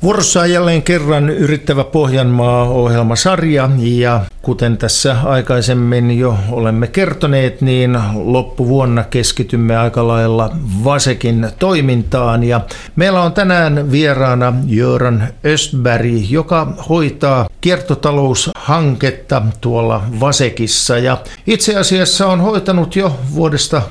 Vuorossa on jälleen kerran Yrittävä Pohjanmaa-ohjelmasarja ja kuten tässä aikaisemmin jo olemme kertoneet, niin loppuvuonna keskitymme aika lailla Vasekin toimintaan ja meillä on tänään vieraana Göran Östberg, joka hoitaa kiertotaloushanketta tuolla Vasekissa ja itse asiassa on hoitanut jo vuodesta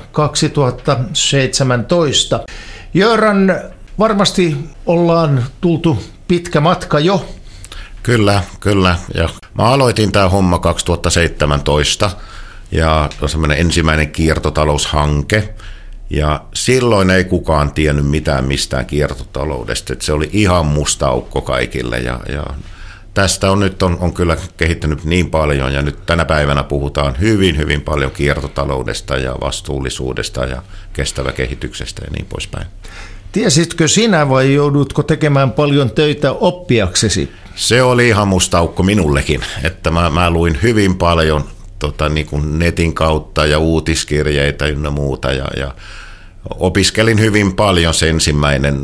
2017. Göran, varmasti ollaan tultu pitkä matka jo. Kyllä. Ja mä aloitin tämä homma 2017 ja on semmoinen ensimmäinen kiertotaloushanke. Ja silloin ei kukaan tiennyt mitään mistään kiertotaloudesta. Että se oli ihan musta aukko kaikille ja tästä on nyt on kyllä kehittynyt niin paljon ja nyt tänä päivänä puhutaan hyvin paljon kiertotaloudesta ja vastuullisuudesta ja kestäväkehityksestä ja niin poispäin. Tiesitkö sinä vai joudutko tekemään paljon töitä oppiaksesi? Se oli ihan musta aukko minullekin, että mä luin hyvin paljon niin kuin netin kautta ja uutiskirjeitä ynnä muuta ja opiskelin hyvin paljon se ensimmäinen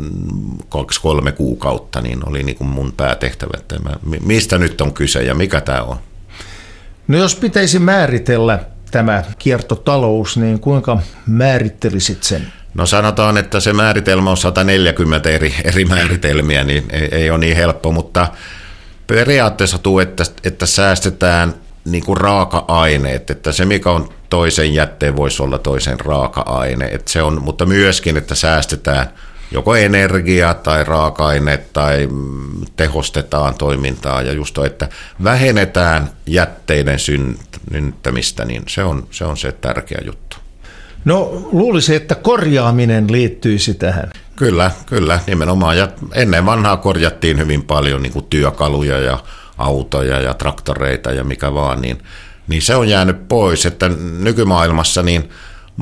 2-3 kuukautta, niin oli niin kuin mun päätehtävä, että mistä nyt on kyse ja mikä tämä on. No jos pitäisi määritellä tämä kiertotalous, niin kuinka määrittelisit sen? No sanotaan, että se määritelmä on 140 eri määritelmiä, niin ei ole niin helppo, mutta periaatteessa tuu, että säästetään niin kuin raaka-aineet, että se mikä on toisen jätteen voisi olla toisen raaka-aine, että se on, mutta myöskin, että säästetään joko energiaa tai raaka-aineet tai tehostetaan toimintaa ja just että vähennetään jätteiden synnyttämistä, niin se on se tärkeä juttu. No luulisin, että korjaaminen liittyisi tähän. Kyllä, nimenomaan. Ja ennen vanhaa korjattiin hyvin paljon niin kuin työkaluja ja autoja ja traktoreita ja mikä vaan, niin se on jäänyt pois, että nykymaailmassa niin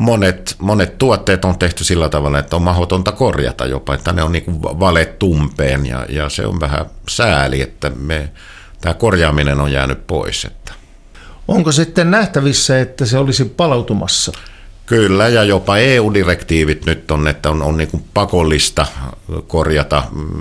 monet tuotteet on tehty sillä tavalla, että on mahdotonta korjata jopa, että ne on niin kuin valet tumpeen ja se on vähän sääli, että tämä korjaaminen on jäänyt pois. Että. Onko sitten nähtävissä, että se olisi palautumassa? Kyllä, ja jopa EU-direktiivit nyt on, että on niin kuin pakollista korjata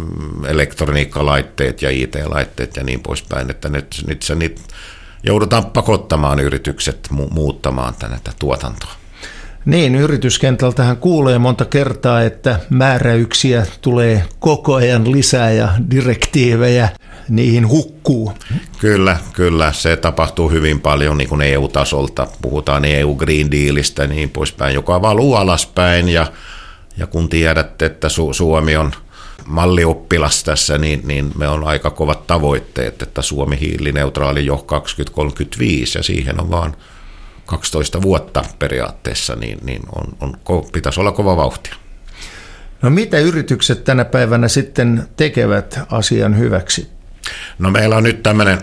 elektroniikkalaitteet ja IT-laitteet ja niin poispäin, että nyt joudutaan pakottamaan yritykset muuttamaan tätä tuotantoa. Niin, yrityskentältähän kuulee monta kertaa, että määräyksiä tulee koko ajan lisää ja direktiivejä niihin hukkuu. Kyllä, se tapahtuu hyvin paljon niin kuin EU-tasolta. Puhutaan EU Green Dealista ja niin poispäin, joka valuu alaspäin. Ja kun tiedätte, että Suomi on mallioppilas tässä, niin me on aika kovat tavoitteet, että Suomi hiilineutraali jo 2035 ja siihen on vaan 12 vuotta periaatteessa, niin pitäisi olla kova vauhtia. No mitä yritykset tänä päivänä sitten tekevät asian hyväksi? No meillä on nyt tämmöinen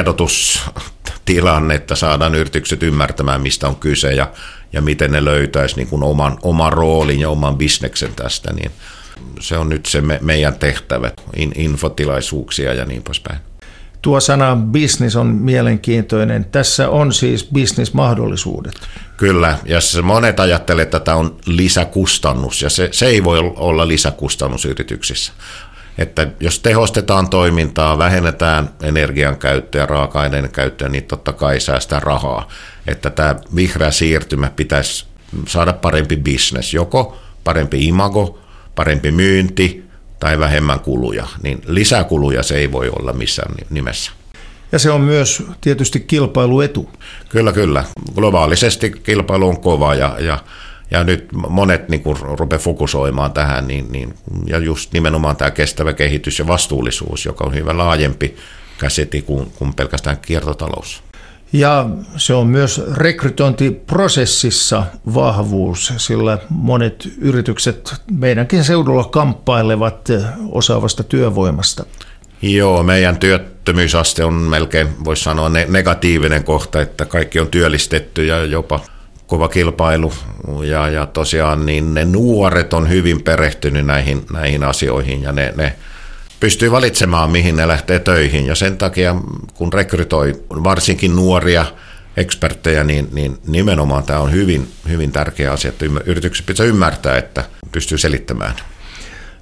tiedotustilanne, että saadaan yritykset ymmärtämään, mistä on kyse ja miten ne löytäisi niin kuin oman roolin ja oman bisneksen tästä. Niin se on nyt se meidän tehtävä, infotilaisuuksia ja niin poispäin. Tuo sana business on mielenkiintoinen. Tässä on siis business-mahdollisuudet. Kyllä, ja monet ajattelee, että tämä on lisäkustannus, ja se ei voi olla lisäkustannus yrityksissä. Että jos tehostetaan toimintaa, vähennetään energian käyttöä ja raaka-aineiden käyttöä, niin totta kai säästää rahaa. Että tämä vihreä siirtymä pitäisi saada parempi business, joko parempi imago, parempi myynti tai vähemmän kuluja. Niin lisäkuluja se ei voi olla missään nimessä. Ja se on myös tietysti kilpailuetu. Kyllä. Globaalisesti kilpailu on kova ja nyt monet niin kun rupeaa fokusoimaan tähän, ja just nimenomaan tämä kestävä kehitys ja vastuullisuus, joka on hyvin laajempi käsite kuin pelkästään kiertotalous. Ja se on myös rekrytointiprosessissa vahvuus, sillä monet yritykset meidänkin seudulla kamppailevat osaavasta työvoimasta. Joo, meidän työttömyysaste on melkein, voisi sanoa, negatiivinen kohta, että kaikki on työllistetty ja jopa kova kilpailu ja tosiaan niin ne nuoret on hyvin perehtynyt näihin asioihin ja ne pystyy valitsemaan, mihin ne lähtee töihin ja sen takia, kun rekrytoi varsinkin nuoria eksperttejä, niin nimenomaan tämä on hyvin, hyvin tärkeä asia, että yritykset pitää ymmärtää, että pystyy selittämään.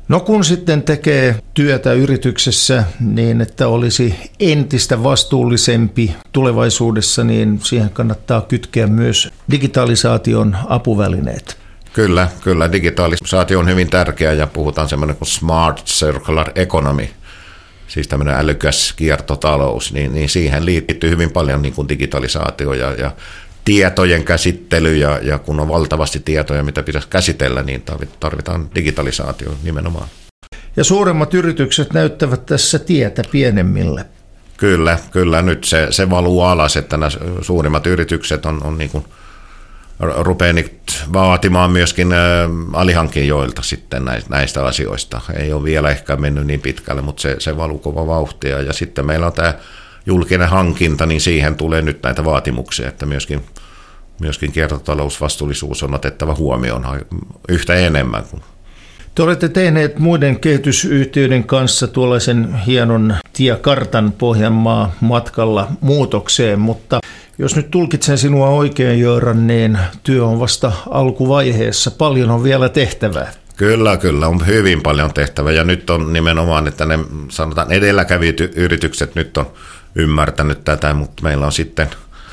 No kun sitten tekee työtä yrityksessä niin, että olisi entistä vastuullisempi tulevaisuudessa, niin siihen kannattaa kytkeä myös digitalisaation apuvälineet. Kyllä. Digitalisaatio on hyvin tärkeä ja puhutaan semmoinen kuin smart circular economy, siis tämmöinen älykäs kiertotalous, niin siihen liittyy hyvin paljon niin kuin digitalisaatio ja tietojen käsittely ja kun on valtavasti tietoja, mitä pitäisi käsitellä, niin tarvitaan digitalisaatio nimenomaan. Ja suuremmat yritykset näyttävät tässä tietä pienemmille. Kyllä. Nyt se valuu alas, että nämä suurimmat yritykset on niin kuin rupeaa nyt vaatimaan myöskin alihankkijoilta sitten näistä asioista. Ei ole vielä ehkä mennyt niin pitkälle, mutta se valuu kova vauhtia. Ja sitten meillä on tämä julkinen hankinta, niin siihen tulee nyt näitä vaatimuksia, että myöskin kiertotalousvastuullisuus on otettava huomioon yhtä enemmän. Te olette tehneet muiden kehitysyhtiöiden kanssa tuollaisen hienon tiekartan Pohjanmaa matkalla muutokseen, mutta jos nyt tulkitsen sinua oikein, Göran, niin työ on vasta alkuvaiheessa. Paljon on vielä tehtävää. Kyllä, on hyvin paljon tehtävää ja nyt on nimenomaan, että ne sanotaan edelläkävijät yritykset nyt on ymmärtänyt tätä, mutta meillä on sitten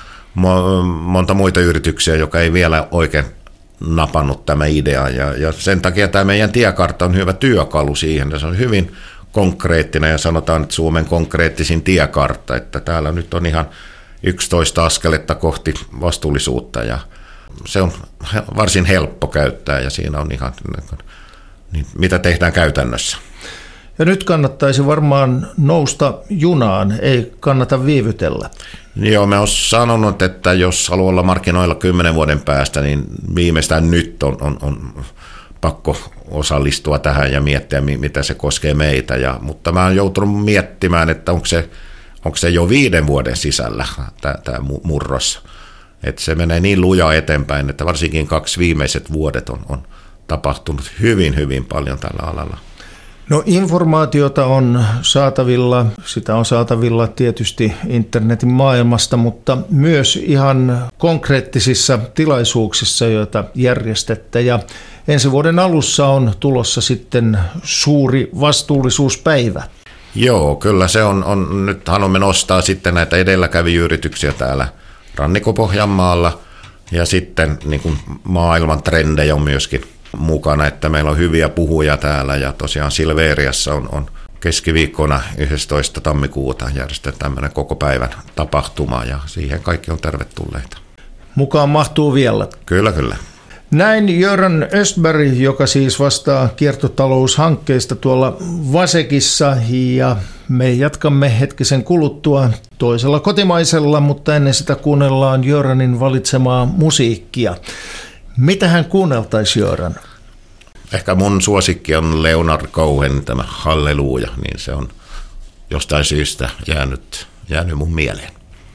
monta muita yrityksiä, joka ei vielä oikein napannut tämä idea ja sen takia tämä meidän tiekartta on hyvä työkalu siihen. Se on hyvin konkreettinen ja sanotaan, että Suomen konkreettisin tiekartta, että täällä nyt on ihan 11 askeletta kohti vastuullisuutta ja se on varsin helppo käyttää ja siinä on ihan, niin mitä tehdään käytännössä. Ja nyt kannattaisi varmaan nousta junaan, ei kannata viivytellä. Joo, me olen sanonut, että jos haluaa olla markkinoilla 10 vuoden päästä, niin viimeistään nyt on pakko osallistua tähän ja miettiä, mitä se koskee meitä. Mutta mä olen joutunut miettimään, että onko se jo 5 vuoden sisällä tämä murros. Että se menee niin lujaa eteenpäin, että varsinkin 2 viimeiset vuodet on tapahtunut hyvin paljon tällä alalla. No informaatiota on saatavilla, sitä on saatavilla tietysti internetin maailmasta, mutta myös ihan konkreettisissa tilaisuuksissa, joita järjestätte. Ja ensi vuoden alussa on tulossa sitten suuri vastuullisuuspäivä. Joo, kyllä se on nyt haluamme nostaa sitten näitä edelläkävijyyrityksiä täällä Rannikko-Pohjanmaalla ja sitten niin kuin maailman trendejä on myöskin mukana, että meillä on hyviä puhuja täällä ja tosiaan Silveriassa on keskiviikkona 11. tammikuuta järjestetään tämmöinen koko päivän tapahtuma ja siihen kaikki on tervetulleita. Mukaan mahtuu vielä. Kyllä. Näin Göran Östberg, joka siis vastaa kiertotaloushankkeista tuolla Vasekissa ja me jatkamme hetkisen kuluttua toisella kotimaisella, mutta ennen sitä kuunnellaan Göranin valitsemaa musiikkia. Mitähän kuunneltaisiin, Göran? Ehkä mun suosikki on Leonard Cohen, tämä Halleluja, niin se on jostain syystä jäänyt mun mieleen.